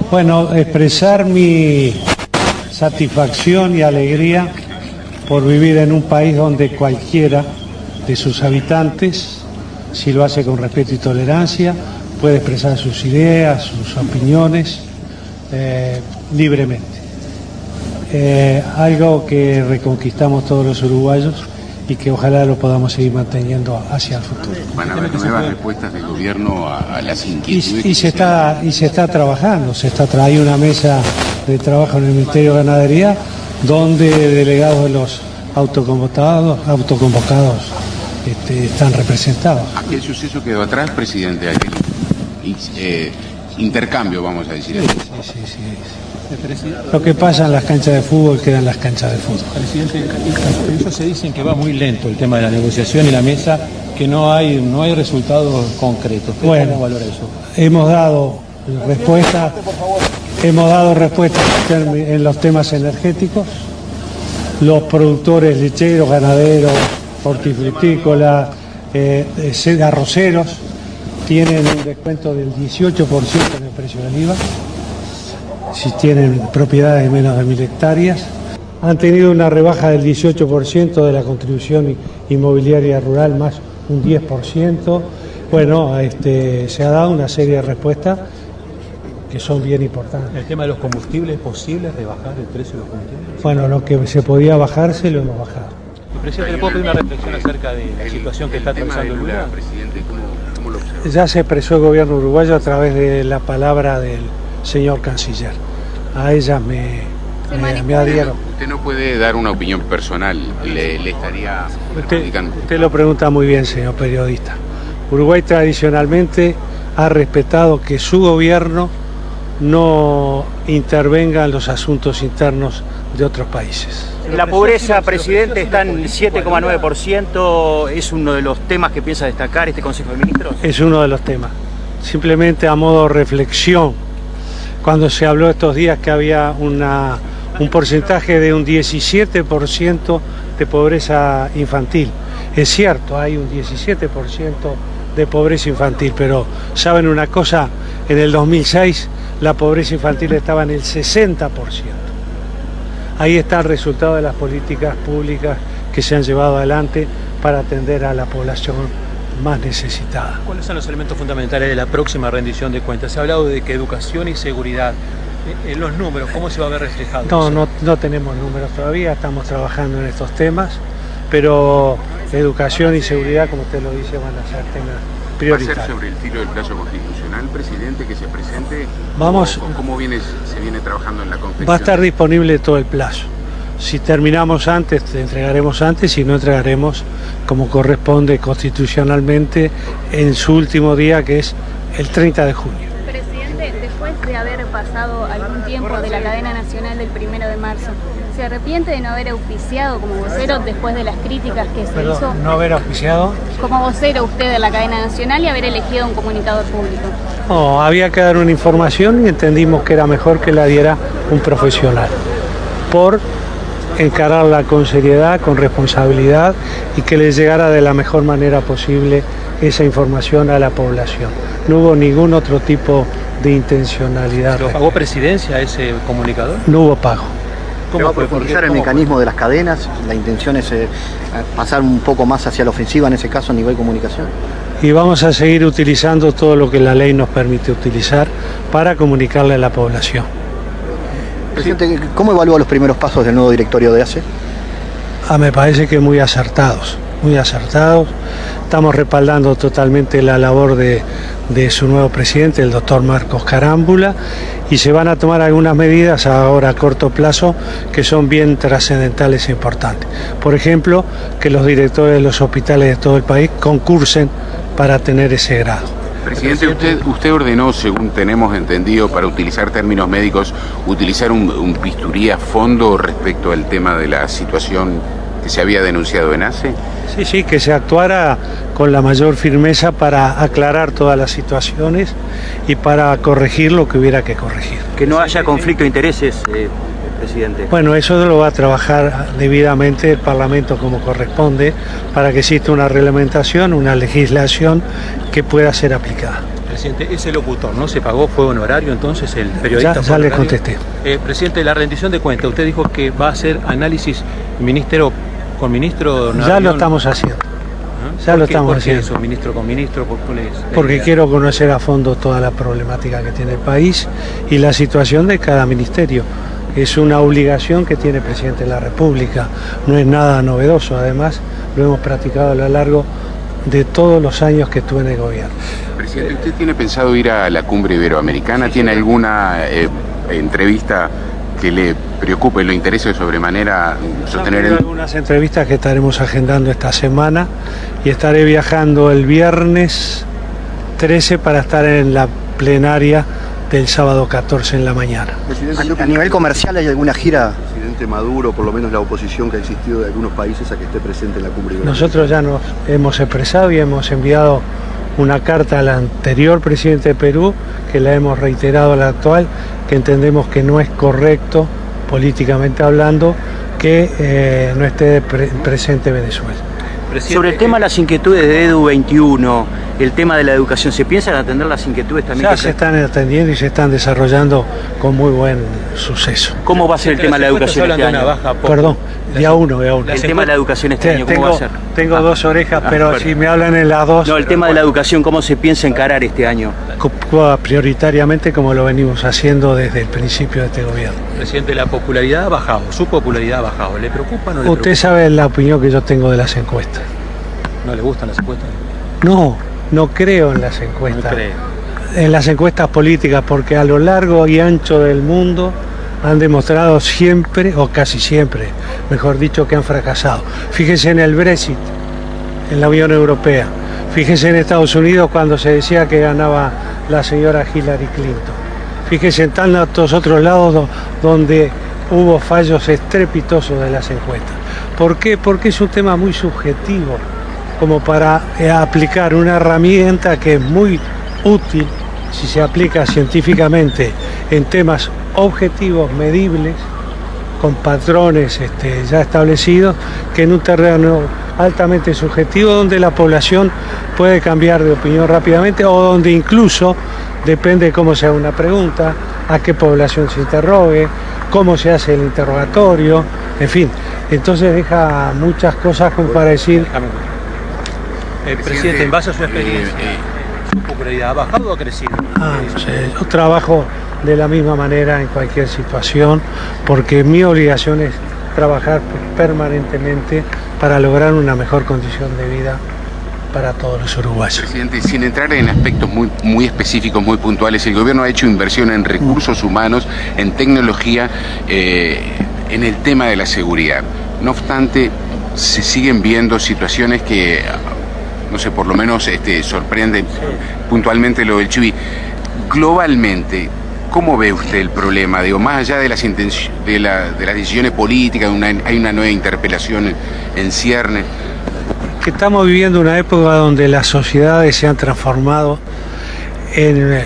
Bueno, expresar mi satisfacción y alegría por vivir en un país donde cualquiera de sus habitantes, si lo hace con respeto y tolerancia, puede expresar sus ideas, sus opiniones libremente. Algo que reconquistamos todos los uruguayos y que ojalá lo podamos seguir manteniendo hacia el futuro. Van a haber nuevas respuestas del gobierno a las inquietudes. Y se está trabajando, hay una mesa de trabajo en el Ministerio de Ganadería donde delegados de los autoconvocados están representados. Aquel suceso quedó atrás, presidente, aquel intercambio, vamos a decir. Sí. Lo que pasa en las canchas de fútbol queda en las canchas de fútbol. Presidente, ellos se dicen que va muy lento el tema de la negociación y la mesa, que no hay resultados concretos. Bueno, ¿Cómo valora eso? hemos dado respuestas en los temas energéticos. Los productores lecheros, ganaderos, hortifrutícolas, arroceros tienen un descuento del 18% en el precio del IVA. Si tienen propiedades de menos de 1.000 hectáreas, han tenido una rebaja del 18% de la contribución inmobiliaria rural, más un 10%. Bueno, se ha dado una serie de respuestas que son bien importantes. ¿El tema de los combustibles, es posible rebajar el precio de los combustibles? Bueno, lo que se podía bajar, se lo hemos bajado. Presidente, ¿le puedo pedir una reflexión acerca de la situación que está atravesando el Lula? Presidente, ¿cómo lo observa? Ya se expresó el gobierno uruguayo a través de la palabra del señor canciller. A ella me adhiero. Usted no puede dar una opinión personal, le estaría perjudicando. Usted lo pregunta muy bien, señor periodista. Uruguay tradicionalmente ha respetado que su gobierno no intervenga en los asuntos internos de otros países. La pobreza, presidente, está en 7,9%. ¿Es uno de los temas que piensa destacar este Consejo de Ministros? Es uno de los temas. Simplemente a modo de reflexión, cuando se habló estos días que había un porcentaje de un 17% de pobreza infantil. Es cierto, hay un 17% de pobreza infantil, pero ¿saben una cosa? En el 2006 la pobreza infantil estaba en el 60%. Ahí está el resultado de las políticas públicas que se han llevado adelante para atender a la población más necesitada. ¿Cuáles son los elementos fundamentales de la próxima rendición de cuentas? Se ha hablado de que educación y seguridad. En los números, ¿cómo se va a ver reflejado? No tenemos números todavía, estamos trabajando en estos temas, pero educación y seguridad, como usted lo dice, van a ser temas prioritarios. ¿Va a ser sobre el tiro del plazo constitucional, presidente, que se presente? Vamos. ¿Cómo se viene trabajando en la confección? Va a estar disponible todo el plazo. Si terminamos antes, te entregaremos antes, si no entregaremos como corresponde constitucionalmente en su último día, que es el 30 de junio. Presidente, después de haber pasado algún tiempo de la cadena nacional del 1 de marzo, ¿se arrepiente de no haber auspiciado como vocero después de las críticas que se hizo? ¿No haber auspiciado? Como vocero usted de la cadena nacional y haber elegido un comunicador público. No, había que dar una información y entendimos que era mejor que la diera un profesional. Por encararla con seriedad, con responsabilidad y que les llegara de la mejor manera posible esa información a la población. No hubo ningún otro tipo de intencionalidad. ¿Lo pagó presidencia ese comunicador? No hubo pago. ¿Cómo va a profundizar el mecanismo de las cadenas? ¿La intención es pasar un poco más hacia la ofensiva en ese caso a nivel comunicación? Y vamos a seguir utilizando todo lo que la ley nos permite utilizar para comunicarle a la población. Presidente, ¿cómo evalúa los primeros pasos del nuevo directorio de ACE? Me parece que muy acertados. Estamos respaldando totalmente la labor de su nuevo presidente, el doctor Marcos Carámbula, y se van a tomar algunas medidas ahora a corto plazo que son bien trascendentales e importantes. Por ejemplo, que los directores de los hospitales de todo el país concursen para tener ese grado. Presidente, usted ordenó, según tenemos entendido, para utilizar términos médicos, utilizar un bisturí a fondo respecto al tema de la situación que se había denunciado en ACE. Sí, que se actuara con la mayor firmeza para aclarar todas las situaciones y para corregir lo que hubiera que corregir. Que no haya conflicto de intereses, presidente. Bueno, eso lo va a trabajar debidamente el Parlamento como corresponde para que exista una reglamentación, una legislación que pueda ser aplicada. Presidente, ese locutor no se pagó, fue honorario entonces el periodista. Ya le contesté. Presidente, la rendición de cuentas, usted dijo que va a hacer análisis con ministro. Ya lo estamos haciendo. Ya lo estamos haciendo. ¿Por qué eso, ministro con ministro? Porque quiero conocer a fondo toda la problemática que tiene el país y la situación de cada ministerio. Es una obligación que tiene el presidente de la República, no es nada novedoso, además lo hemos practicado a lo largo de todos los años que estuve en el gobierno. Presidente, ¿usted tiene pensado ir a la cumbre iberoamericana? ¿Tiene alguna entrevista que le preocupe, lo interese de sobremanera sostener Tengo algunas entrevistas que estaremos agendando esta semana y estaré viajando el viernes 13 para estar en la plenaria del sábado 14 en la mañana. Presidente, a nivel comercial, ¿hay alguna gira? Presidente Maduro, por lo menos la oposición que ha existido de algunos países a que esté presente en la cumbre iberoamericana. Nosotros ya nos hemos expresado y hemos enviado una carta al anterior presidente de Perú, que la hemos reiterado al actual, que entendemos que no es correcto, políticamente hablando, que no esté presente Venezuela. Sobre el tema de las inquietudes de EDU 21, el tema de la educación, ¿se piensan atender las inquietudes también? Ya se están atendiendo y se están desarrollando con muy buen suceso. ¿Cómo va a ser el tema de la educación este año? Perdón, día uno. El tema de la educación este año, ¿cómo va a ser? Tengo dos orejas, pero si me hablan en las dos... No, el tema de la educación, ¿cómo se piensa encarar este año? Prioritariamente como lo venimos haciendo desde el principio de este gobierno. Presidente, la popularidad ha bajado, su popularidad ha bajado. ¿Le preocupa o no le preocupa? Usted sabe la opinión que yo tengo de las encuestas. ¿No le gustan las encuestas? No creo en las encuestas. No creo. En las encuestas políticas, porque a lo largo y ancho del mundo han demostrado siempre, o casi siempre, mejor dicho, que han fracasado. Fíjense en el Brexit, en la Unión Europea. Fíjense en Estados Unidos cuando se decía que ganaba la señora Hillary Clinton. Fíjense en tantos otros lados donde hubo fallos estrepitosos de las encuestas. ¿Por qué? Porque es un tema muy subjetivo, como para aplicar una herramienta que es muy útil si se aplica científicamente en temas objetivos, medibles, con patrones ya establecidos, que en un terreno altamente subjetivo donde la población puede cambiar de opinión rápidamente o donde incluso depende de cómo se haga una pregunta, a qué población se interrogue, cómo se hace el interrogatorio, en fin. Entonces deja muchas cosas como para decir... Presidente, en base a su experiencia, ¿su popularidad ha bajado o ha crecido? No sé, yo trabajo de la misma manera en cualquier situación, porque mi obligación es trabajar permanentemente para lograr una mejor condición de vida para todos los uruguayos. Presidente, sin entrar en aspectos muy específicos, muy puntuales, el gobierno ha hecho inversión en recursos humanos, en tecnología, en el tema de la seguridad. No obstante, se siguen viendo situaciones que, no sé, por lo menos sorprenden puntualmente lo del Chuy. Globalmente, ¿cómo ve usted el problema? Digo, más allá de las decisiones políticas, hay una nueva interpelación en cierne. Que estamos viviendo una época donde las sociedades se han transformado en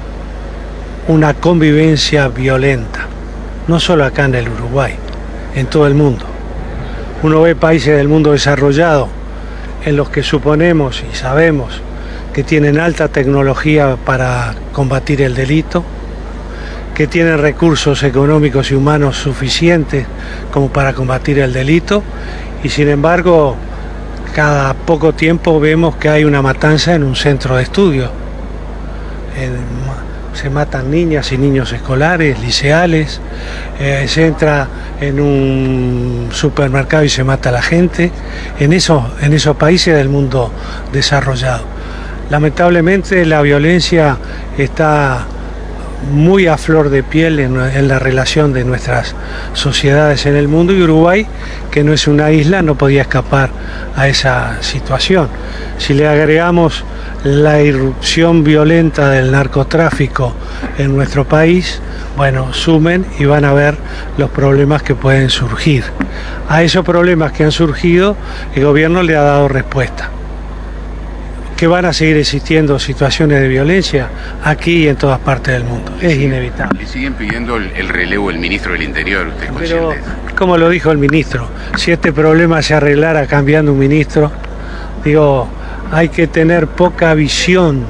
una convivencia violenta, no solo acá en el Uruguay, en todo el mundo. Uno ve países del mundo desarrollado en los que suponemos y sabemos que tienen alta tecnología para combatir el delito, que tienen recursos económicos y humanos suficientes como para combatir el delito, y sin embargo cada poco tiempo vemos que hay una matanza en un centro de estudio. Se matan niñas y niños escolares, liceales, se entra en un supermercado y se mata a la gente, en esos países del mundo desarrollado. Lamentablemente la violencia está muy a flor de piel en la relación de nuestras sociedades en el mundo, y Uruguay, que no es una isla, no podía escapar a esa situación. Si le agregamos la irrupción violenta del narcotráfico en nuestro país, bueno, sumen y van a ver los problemas que pueden surgir. A esos problemas que han surgido, el gobierno le ha dado respuesta. Que van a seguir existiendo situaciones de violencia aquí y en todas partes del mundo. Es inevitable. Le siguen pidiendo el relevo del ministro del Interior, ¿usted es consciente de eso? Como lo dijo el ministro, si este problema se arreglara cambiando un ministro, digo, hay que tener poca visión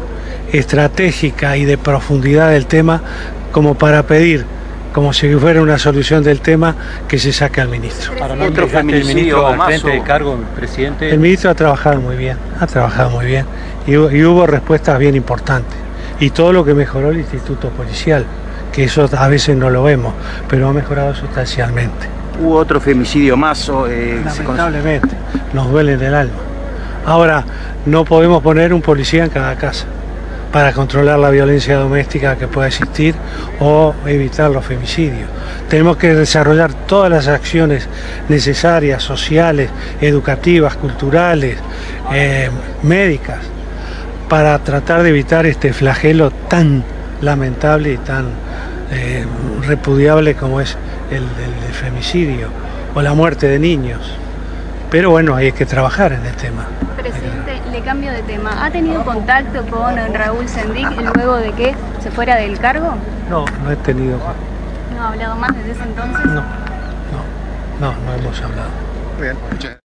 estratégica y de profundidad del tema como para pedir, como si fuera una solución del tema, que se saque al ministro. Para no otro feminicidio al frente del cargo, presidente. El ministro ha trabajado muy bien, y hubo respuestas bien importantes. Y todo lo que mejoró el Instituto Policial, que eso a veces no lo vemos, pero ha mejorado sustancialmente. ¿Hubo otro femicidio más? Lamentablemente, nos duele en el alma. Ahora, no podemos poner un policía en cada casa para controlar la violencia doméstica que pueda existir o evitar los femicidios. Tenemos que desarrollar todas las acciones necesarias, sociales, educativas, culturales, médicas, para tratar de evitar este flagelo tan lamentable y tan repudiable como es el femicidio o la muerte de niños. Pero bueno, hay que trabajar en el tema. Presidente, le cambio de tema. ¿Ha tenido contacto con Raúl Sendic luego de que se fuera del cargo? No he tenido. ¿No ha hablado más desde ese entonces? No hemos hablado. Muy bien.